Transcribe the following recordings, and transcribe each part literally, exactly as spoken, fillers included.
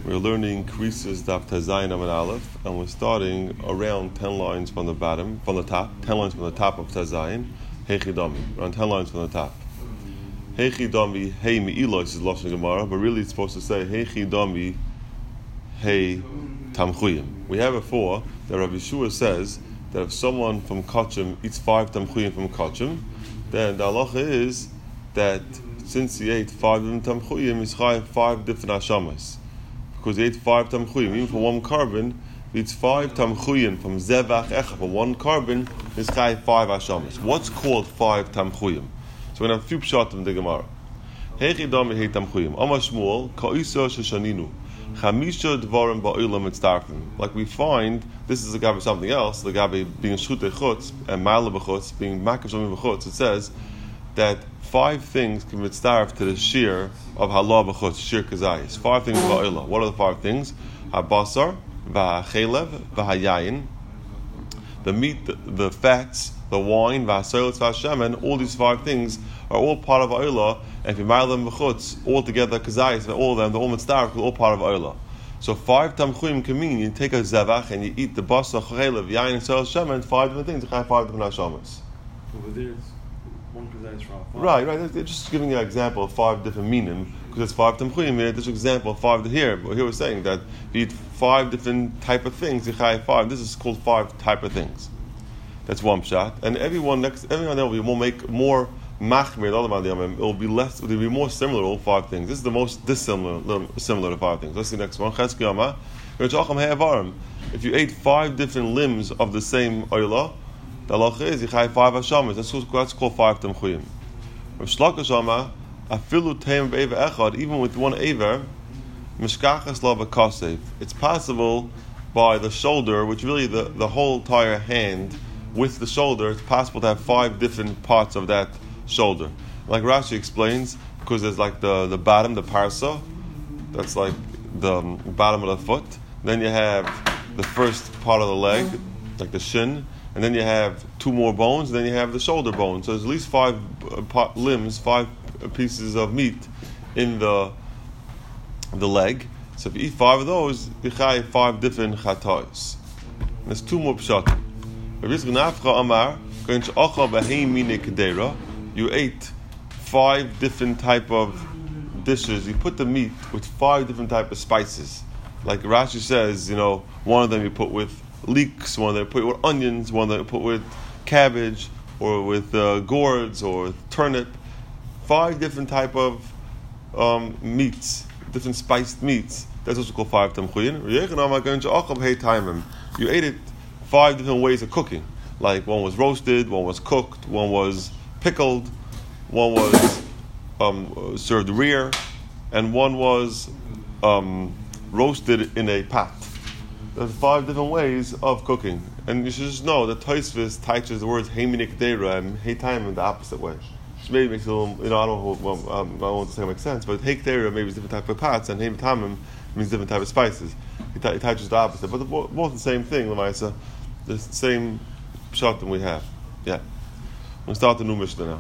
We're learning Krisis Daf Tazayin Amud Aleph, and we're starting around ten lines from the bottom, from the top, ten lines from the top of Tazayin, Heichi Dami, around ten lines from the top. Heichi Dami, Hey Me'ilos is Lashon Gemara, but really it's supposed to say Heichi Dami, Hey Tamchuyim. We have it for that Rabbi Yeshua says that if someone from Kachim eats five Tamchuyim from Kachim, then the halacha is that since he ate five different Tamchuyim, he's chayav five different Hashamas. Because he ate five tamchuyim, even for one carbon, he eats five tamchuyim from zevach echa, for one carbon, is chayav five hashamas. What's called five tamchuyim? So we're going to have a few pshat in the Gemara. Heichi dami hei tamchuyim. Amar Shmuel, ka'isa sheshaninu. Chamisha dvarim ba'olam mitztarfim. Like we find, this is the gabi something else, the gabi being shchutei chutz, and ma'ala b'chutz, being makav something b'chutz. It says that five things can mitzdarf to the shir of halah b'chutz, shir kazayis. Five things ba'olah. What are the five things? Habasar, v'hachelev, v'hayayin. The meat, the, the fats, the wine, v'hasoyletz, v'hashemen. All these five things are all part of olah. And if you marry them b'chutz, all together kazayis, all of them, they're all mitzdarf, they're all part of olah. So five tamchuyim can mean you take a zevach and you eat the basar, chelev, yayin, and soyletz, shemen. Five different things. Five different hashamas. Over there, it's one kazayis from five. Right, right. They're just giving you an example of five different meaning, because it's five tamchuyim here. This example of five here. But here we're saying that if you eat five different type of things, you chai five. This is called five type of things. That's one shot. And everyone next, everyone else will make more machmir. It will be less. It will be more similar to all five things. This is the most dissimilar, similar to five things. Let's see the next one. If you ate five different limbs of the same oila, the halacha is you chai five hashamas. That's, that's called five tamchuyim. Rav Shlaka Shama, afilu teim b'eva echad, even with one aver, mishkachas la b'kasev. It's possible by the shoulder, which really the, the whole entire hand with the shoulder, it's possible to have five different parts of that shoulder. Like Rashi explains, because there's like the, the bottom, the parsa, that's like the bottom of the foot. Then you have the first part of the leg, like the shin. And then you have two more bones, and then you have the shoulder bone. So there's at least five uh, pot, limbs, five pieces of meat in the the leg. So if you eat five of those, you chai five different chatais. There's two more pshat. You ate five different type of dishes. You put the meat with five different type of spices. Like Rashi says, you know, one of them you put with leeks, one that put with onions, one that put with cabbage, or with uh, gourds, or turnip. Five different type of um, meats, different spiced meats. That's what's called five tamchuyim. You ate it five different ways of cooking. Like one was roasted, one was cooked, one was pickled, one was um, served rear, and one was um, roasted in a pot. There's five different ways of cooking, and you should just know that Tosfos teaches the words "heiminik deira" and "heitaim" in the opposite way. Which maybe makes it a little, you know, I don't know, well, um, I don't want to say it makes sense, but "heik deira" maybe is different type of pots, and "heitamim" means different type of spices. He teaches the opposite, but they're both the same thing. Lamaisa, the same pshat that we have. Yeah, we'll start the new Mishnah now.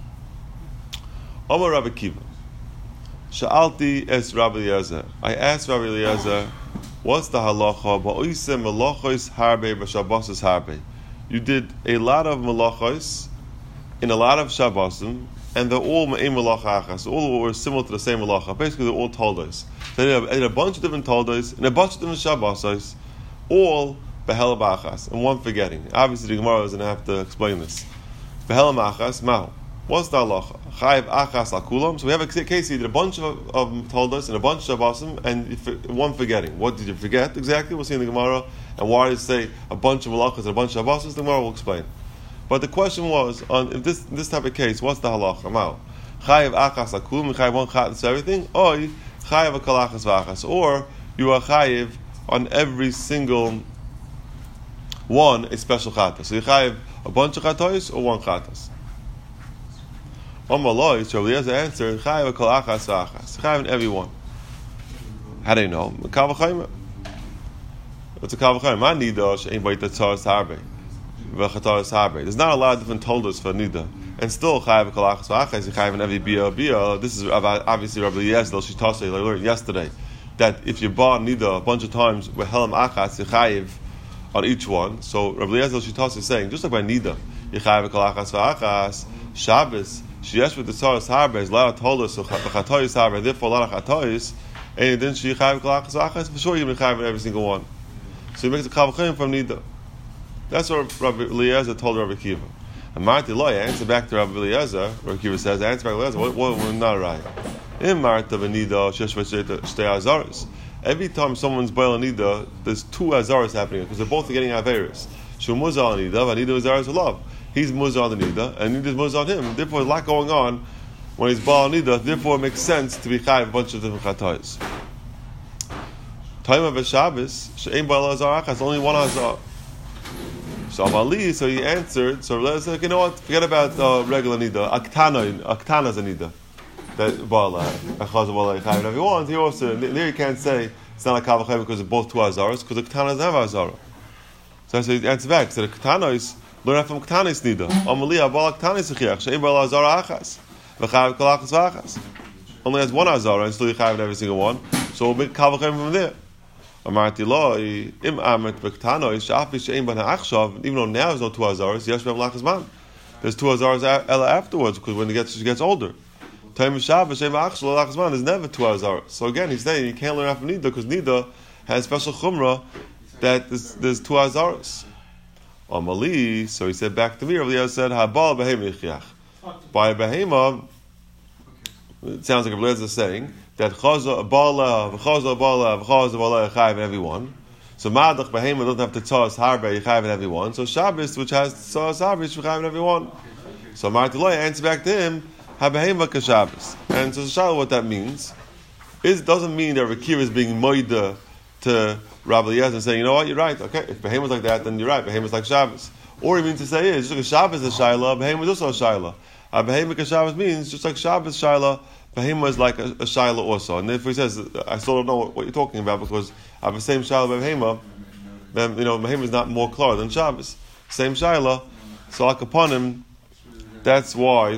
Amar Rabbi Kiva, Sha'alti es Rabbi Eliezer. I asked Rabbi Eliezer, what's the halacha? Ba'oisem melachos harbe b'shabbosos harbe. You did a lot of melachos in a lot of shabbosim, and they're all me'im melacha achas. All were similar to the same melacha. Basically, they're all toldos. They had a bunch of different toldos and a bunch of different shabbosos, all behel b'achas, and one forgetting. Obviously, the Gemara is going to have to explain this. Behel b'achas, ma'u. What's the halacha? Chayiv achas akulam. So we have a case here, did a bunch of, of toldos and a bunch of shabbosim, and one forgetting. What did you forget exactly? We'll see in the Gemara. And why did it say a bunch of malachas and a bunch of shabbosim? The Gemara will explain. But the question was, on if this this type of case, what's the halacha? Ma'u. Chayiv achas akulam, chayiv one chatas everything, or chayiv akalachas v'achas, or you are chayiv on every single one a special chatas. So you chayiv a bunch of chatos or one chatas. Omaloi, so Eliezer answered, Chayav kol achas v'achas. Chayav in everyone. How do you know? Kal v'chayim. What's a kal v'chayim? Ma nida she'ein b'yit tzaras harbe v'chataras harbe. There's not a lot of different toldos for nida, and still chayav kol achas v'achas. Chayav in every bia bia. This is obviously Rabbi Eliezer. She taught us. I learned yesterday that if you bought nida a bunch of times with helam achas, you chayiv on each one. So Rabbi Eliezer Shitas is saying, just like by nida, you chayiv kol achas v'achas, Shabbos, sheyesh with the tzaras harbe, is la tolos, so chatois harbe, therefore la chatois, and then she chayiv kol achas v'achas, for sure you're going to chayiv every single one. So he makes a kavachim from nida. That's what Rabbi Eliezer told Rabbi Kiva. And Marti Loy answer back to Rabbi Eliezer. Rabbi Kiva says, answer back to Eliezer, what, what, what, not right. In Marta v'nida, shesh v'shtei azaris. Every time someone's boiling nida, there's two azaris happening because they're both getting averis. Shu muzah on nida, v'nida azaris love. He's muzah on the nida, and nida's muzah on him. Therefore, there's a lot going on when he's boiling nida. Therefore, it makes sense to be chayiv a bunch of different chatayis. Time of a Shabbos, she'ein boil azar achas, only one azar. So Amali, so he answered. So let's like, you know what? Forget about uh, regular nida. Aktana, aktana is a nida. That bala, achaz bala, whatever you want. He also there you can't say it's not a kavachay because of both two azaras because the aktana have azara. So I said answer back. So the aktana is learn from aktana is nida. Amali abal aktana is chiach. Shein bala azara achas. V'chav kol achas v'achas. Only has one azara and still you chav every single one. So we'll make kavachay from there. Amarti lo im amet bektano is shafi shein ban ha'achshav. Even though now there's no two azaras, yesh bev lachas man. There's two azaras ela afterwards because when he gets she gets older. Time of Shabbos shein ba'achshav lachas man is never two azaras. So again, he's saying you can't learn after nida because nida has special chumrah that there's, there's two azaras. Amali, so he said back to me. Rabbi said habal behema yichiach. By behema, it sounds like Rabbi is saying that chaza bala, v'chaza bala, v'chaza bala chayiv everyone. So madach behema doesn't have to tzas harbe chayiv everyone. So Shabbos, which has tzas harbe, chayiv everyone. So Marti Loy answered back to him, habehema kashabbos. And so Shalom, what that means is doesn't mean that Rakir is being moida to Rabbi Eliezer and saying, you know what, you're right. Okay, if behema's like that, then you're right. Behema's like Shabbos. Or he means to say is just like Shabbos is a shaila, behema is also a shaila. Habehema kashabbos means just like Shabbos shaila. Behema is like a, a shaila also, and if he says, I still don't know what, what you're talking about because I have the same shaila behema, then you know behema is not more clear than Shabbos. Same shaila, so like upon him, that's why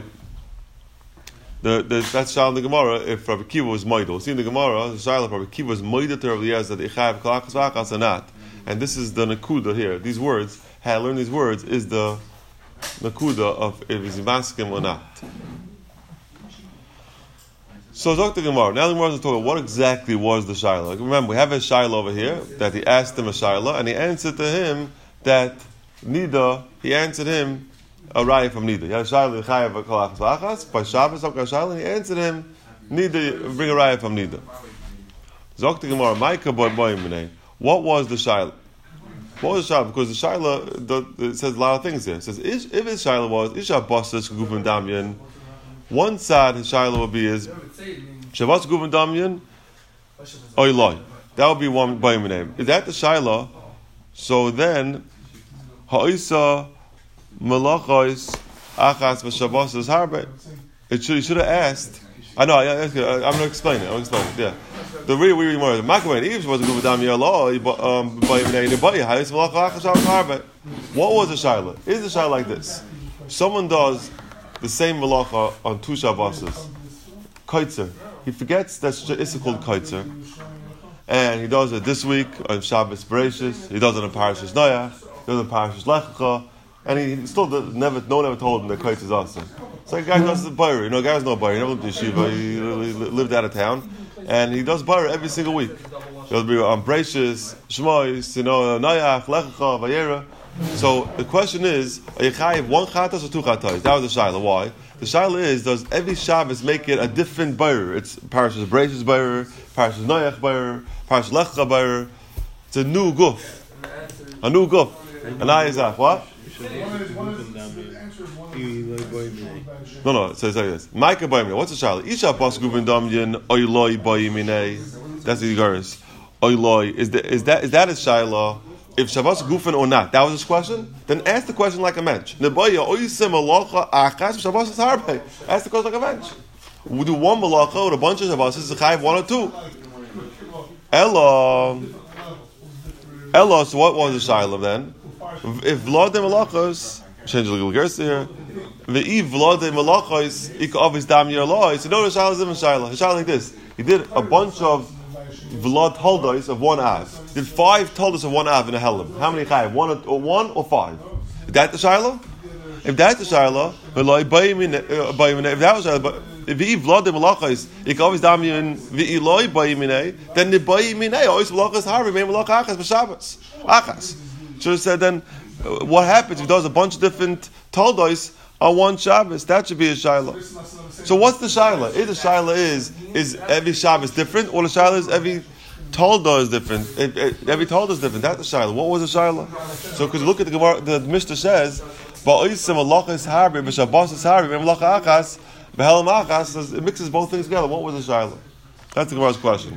the, the that's shaila in the Gemara. If Rabbi Kiva was moidel, see in the Gemara, the shaila Rabbi Kiva was moidel to Rabbi Eliezer that ichav kalachas v'achas or not, and this is the nakuda here. These words, how I learn these words is the nakuda of if he's maskim or not. So Doctor Gemara. Now the Gemara is talking about what exactly was the shaila. Like, remember, we have a shaila over here that he asked him a shaila, and he answered to him that nida. He answered him a raya from nida. He had a shaila chayav kol achas v'achas by Shabbos. Shaila, and he answered him nida. Bring a raya from nida. Doctor Gemara. Ma'ika boy boy minay. What was the shaila? What was the shaila? Because the shaila the, it says a lot of things here. It says if his shaila was isha basas gufim damyan. One side his shaila would be is Shavas Guvan Damyan Oiloi. That would be one by name. Is that the shaila? So then Ha'isa Malachos Achas v'Shavas is Harbe. It should he should have asked. I know. I, I, I'm going to explain it. I'm going to explain it. Yeah. The real real more. The Makavan Eve was Guvan Damyan Oiloi. Um, by name the body Ha'isa Malachos Achas Harbe. What was the shaila? Is the shaila like this? Someone does the same malacha on two Shabbosos. Kaitzer. He forgets that it's called Kaitzer. And he does it this week on Shabbos Bereshis. He does it on Parashas Noach. He does it on Parashas Lech Lecha. And he still does, never, no one ever told him that Kaitzer is awesome. So a guy does the Bayer. You know, a guy's no Bayer. He never lived in Yeshiva. He, he lived out of town. And he does Bayer every single week. He'll be on Bereshis, Shmois, you know, Noach, Lech Lecha, Vayera. So the question is, are you chayiv one chatas or two chatas? That was the shaila. Why? The shaila is, does every Shabbos make it a different bayer? It's Parashas Bereshis bayer, Parashas Noach bayer, Parashas Lech Lecha bayer. It's a new guf, a new guf. An ayizach. What? No, no. It says like this. Ma'ika b'yimine. What's the shaila? Isha bas gufin damyan oiloi b'yimine. That's the Yigaris. Oiloi. Is that is that is that a shaila? If Shabbos Gufen or not, that was his question. Then ask the question like a mensch. Nebaya oisem malacha achas Shabbos is harbe. Ask the question like a mensch. We do one malacha with a bunch of Shabbos. Is a chayiv one or two? Ella, Ella. So what was the shaila then? If v'lodei malachos, change the legal gersa here. Ve'iv v'lodei malachos ika avis dam yerloi. So no, the shaila is even shaila. The shaila like this. He did a bunch of Vlad Toldos of one Av. Did five Toldos of one Av in a Helam. How many Chayiv? One or, or one or five? Is that the Shaila? If that's the Shaila, if that was Shaila, if he Vlad the Malachos, it always dam you in V'iloi Bayimine, then the Bayimine always Malachos Harbi, may Malach Achas B'Shabbos. Achas. So said then, what happens if he does a bunch of different Toldos on one Shabbos? That should be a Shaila. So what's the Shaila? If the Shaila is, is every Shabbos different, or the Shaila is every Tolda is different, if, if, every Tolda is different, that's the Shaila. What was the Shaila? So because look at the Gemara, the Mishnah says, Ba'oisim Malachos Harbi, B'Shabbos Harbi, B'Malach Achas, B'Helam Achas, it mixes both things together. What was the Shaila? That's the Gemara's question.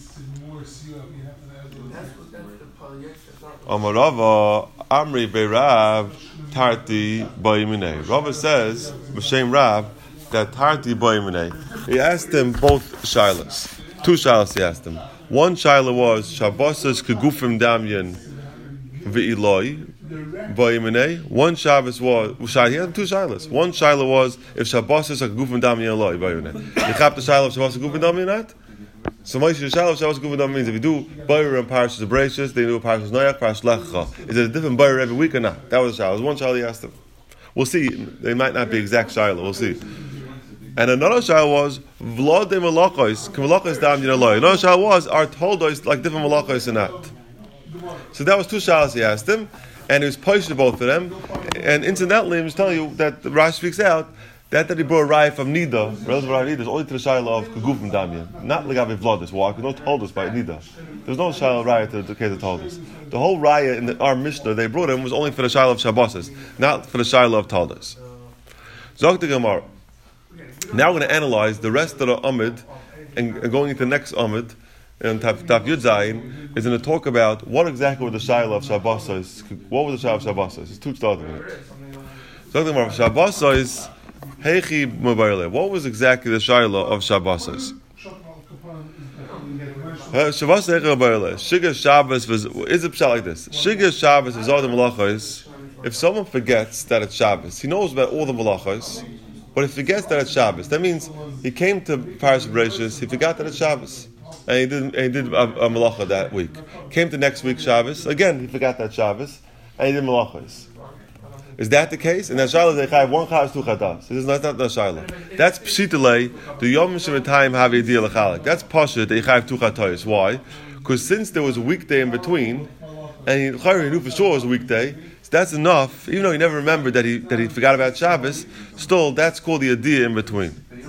Amarava Amri Beirav Tarti Bayimine. Rava says, B'Shem Rav, that Tarti Bayimine. He asked him both Shailas. Two Shailas he asked him. One Shaila was Shabbosas Kegufim Damyan V'Iloi Bayimine. One Shabbos was he had two Shailas. One Shaila was if Shabbosas Kegufim Damyan Eloi Bayimine. You have the Shaila of Shabbosas Kegufim Damyan not? So Moshe Shaila of Shabbosas Kegufim Damyan means if you do Bayir and Parashas Abrasius, they do Parashas Noach, Parashas Lecha. Is it a different Bayir every week or not? That was the Shaila. It was one Shaila he asked him. We'll see. They might not be exact Shaila. We'll see. And another Shaila was Vlad de Malachos, Malachos Dam Yinaloi. Another Shaila was are Toldos like different Malachos and that. So that was two Shailas he asked him, and he was punished to both of them. And incidentally, I'm just telling you that the Rashi speaks out that that he brought a raya from Nida, relative raya Nida, is only to the Shaila of Kegufim Damyan, not Legabe Vladis. Why? Because no Toldos by Nida. There's no Shaila raya to the case of Toldos. The whole raya in the, our Mishnah they brought him was only for the Shaila of Shabbos, not for the Shaila of Toldos. Zok the Gemara. Now we're going to analyze the rest of the Amid, and, and going into the next Amid, and Taf Yud Zayin, is going to talk about what exactly was the Shaila of Shabbos is. What was the Shaila of Shabbos is? It's two starting in it. So the Shabbos is Heichi Mubayle. What was exactly the Shaila of Shabbos is? Shabbos Heichi Mubayle. Shiga Shabbos is a pshat like this. Shiga Shabbos is all the malachos. If someone forgets that it's Shabbos, he knows about all the malachos. But if he forgets that it's Shabbos, that means he came to Parashas Bereishis, he forgot that it's Shabbos, and he did and he did a, a malacha that week. Came to next week Shabbos, again he forgot that Shabbos, and he did malachos. Is that the case? And that Shaila they have one chas, two chatas. This is not not the Shaila. That's pshitale. The yom shemitayim have a deal lechalik. That's pashut. They have two chatas. Why? Because since there was a weekday in between, and he, he knew for sure it was a weekday. So that's enough, even though he never remembered that he that he forgot about Shabbos, still that's called the adiyah in between.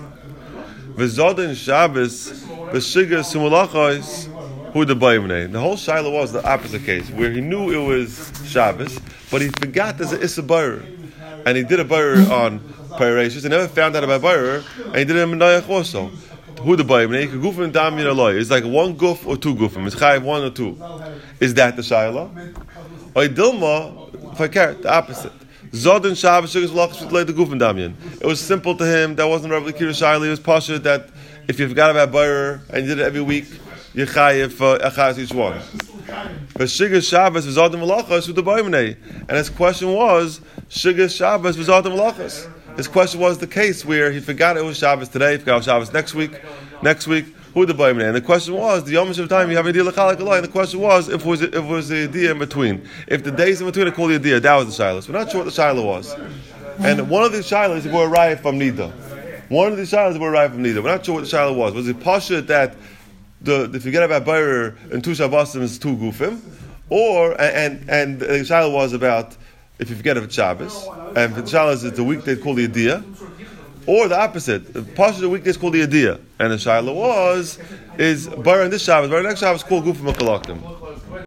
V'zodin Shabbos, v'shigas sumulachos, hu the bayimnei. The whole Shaila was the opposite case, where he knew it was Shabbos, but he forgot there's an Issa Bayr. And he did a Bayr on Parashas, and never found out about Bayr, and he did it in Noach also. Who the bayimnei? Gufim dam yinaloi. It's like one guf or two gufim. It's chayiv one or two. Is that the Shaila? Or Dilma, the opposite. Zodin Shabbos Shigas Malachos V'Tlei the Gufin Damyan. It was simple to him. That wasn't Rabbi Kira Shaila. It was Pasha that if you forgot about Bayr and you did it every week, you chayiv achas each one. But Shigas Shabbos was Zodin Malachos with the Bayimnei, and his question was Shigas Shabbos was Zodin Malachos. His question was the case where he forgot it was Shabbos today, he forgot it was Shabbos next week, next week. Who the Bayimnei? And the question was the Yom of time you have a deal lechalik alai. And the question was if it was if it was the idea in between. If the days in between are called the idea, that was the Shilas. We're not sure what the Shilah was. And one of these Shilas were a raya from Nida. One of these Shilas were a raya from Nida. We're not sure what the Shilah was. Was it pasha that the if you get about Bayr and two Shabbosim is two gufim, or and and the Shilah was about if you forget of Shabbos, and the Shilah is the weekday called the idea. Or the opposite, the Pasha the weekdays called the Adiyah, and the Shaila was is Bayr on this Shabbos, Bayr next Shabbos called Gufim Makalaktim.